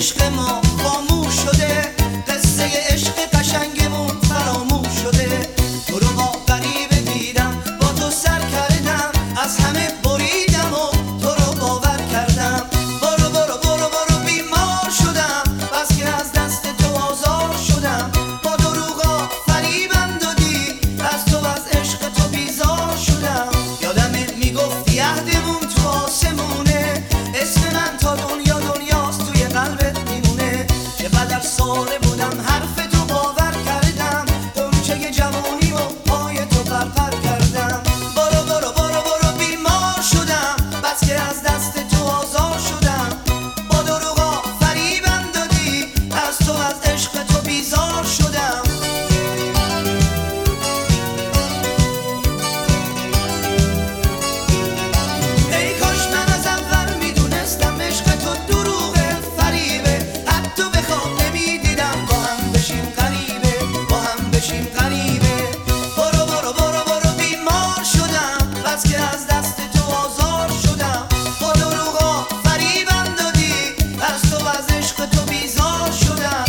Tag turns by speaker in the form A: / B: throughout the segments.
A: عشق ما خاموش شده، قصه عشق قشنگمون فراموش شده. تو رو با غریبه دیدم، با تو سر کردم، از همه بریدم و تو رو باور کردم. برو برو برو برو بیمار شدم، بس که از دست تو آزار شدم. با دروغا فریبم دادی، از تو از عشق تو بیزار شدم. یادمه میگفتی عهدمون تو آسمونه، اسم من تا دنیا دنیاست توی قلبت میمونه. چقدر ساله بودم حرف تو باور کردم، غنچه جوانی و پای تو پرپر کردم. برو برو برو برو بیمار شدم، بس که از دست تو آزار شدم. با دروغا فریبم دادی، از تو از عشق تو بیزار شدم. ای کاش من از اول میدونستم عشق تو دروغه، فریبه. حتی به خواب نمیدیدم با هم بشیم غریبه، با هم بشیم غریبه. برو برو برو برو بیمار شدم، بس که از دست تو آزار شدم. با دروغا فریبم دادی، از تو از عشق تو بیزار شدم.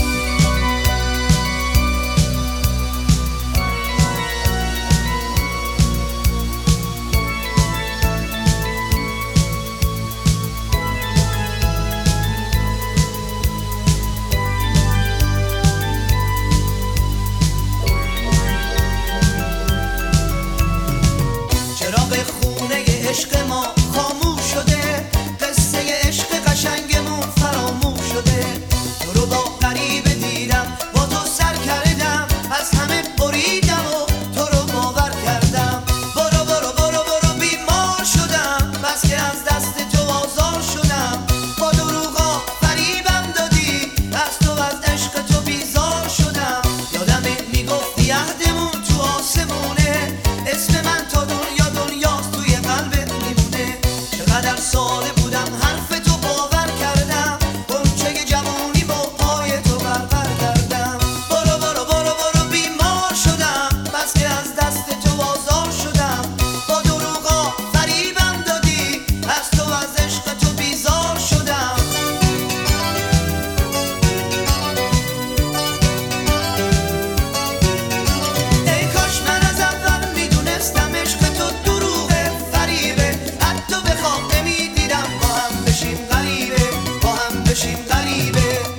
A: چراغ خونه عشق ما خاموش شده، قصه عشق قشنگمون فراموش شده. تو رو با غریبه دیدم، با تو سر کردم، از همه بریدم و تو رو باور کردم. برو برو برو برو بیمار شدم، بس که از دست تو آزار شدم. با دروغا فریبم دادی، از تو از عشق تو بیزار شدم. یادمه میگفتی عهدمون تو آسمونه، اسم من تا دنیا دنیاست توی قلبت میمونه. چقدر ساله بودم حرف تو باور کردم، غنچه جوانی با پای تو پرپر کردم. برو برو برو برو بیمار شدم، بس که از دست تو آزار شدم. با دروغا فریبم دادی، از تو از عشق تو بیزار شدم. ای کاش من از اول میدونستم عشق تو دروغه، فریبه. حتی به خواب نمیدیدم با هم بشیم غریبه، با هم بشیم غریبه.